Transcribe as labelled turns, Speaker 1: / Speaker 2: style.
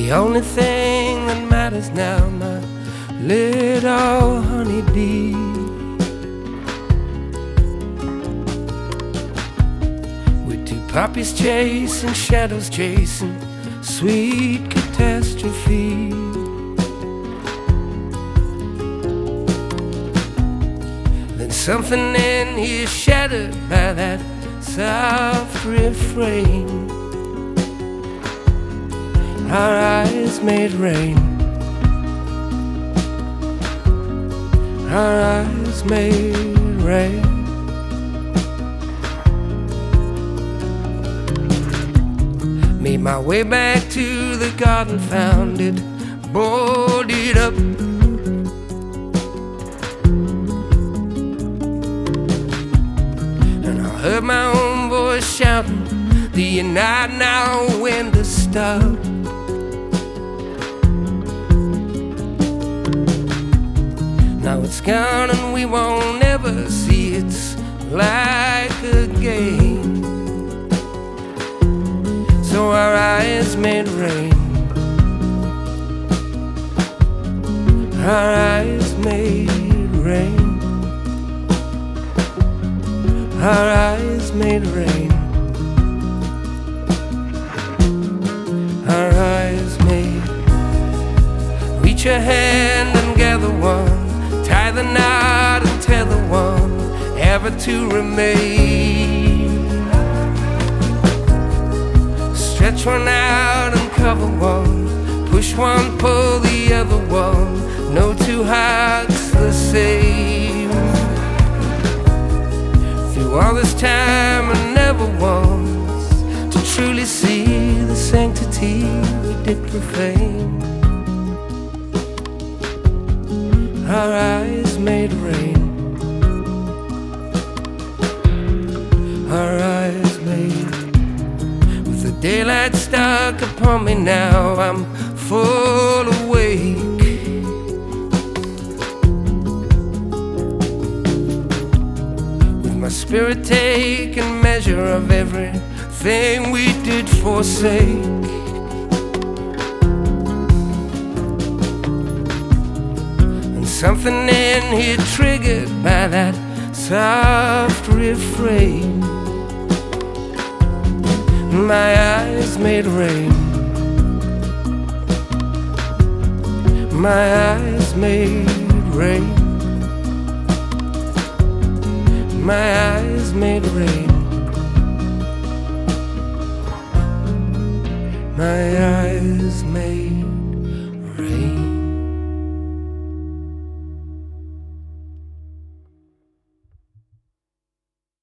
Speaker 1: the only thing that matters now, my little honeybee. With two puppies chasing, shadows chasing, sweet catastrophe. Then something in here shattered by that soft refrain. Our eyes made rain. Our eyes made rain. Made my way back to the garden, found it boarded up. And I heard my own voice shouting, do you not know when to stop? Now it's gone and we won't ever see its like again. So our eyes made rain. Our eyes made rain. Our eyes made rain. Our eyes made. Reach a hand and gather one. Tie the knot and tether one, ever to remain. Stretch one out and cover one. Push one, pull the other one. No two hearts the same. Through all this time I never once to truly see the sanctity we did profane. Our eyes made rain. Our eyes made. With the daylight stuck upon me now, I'm full awake. With my spirit taking measure of everything we did forsake. Something in here triggered by that soft refrain. My eyes made rain. My eyes made rain. My eyes made rain. My eyes made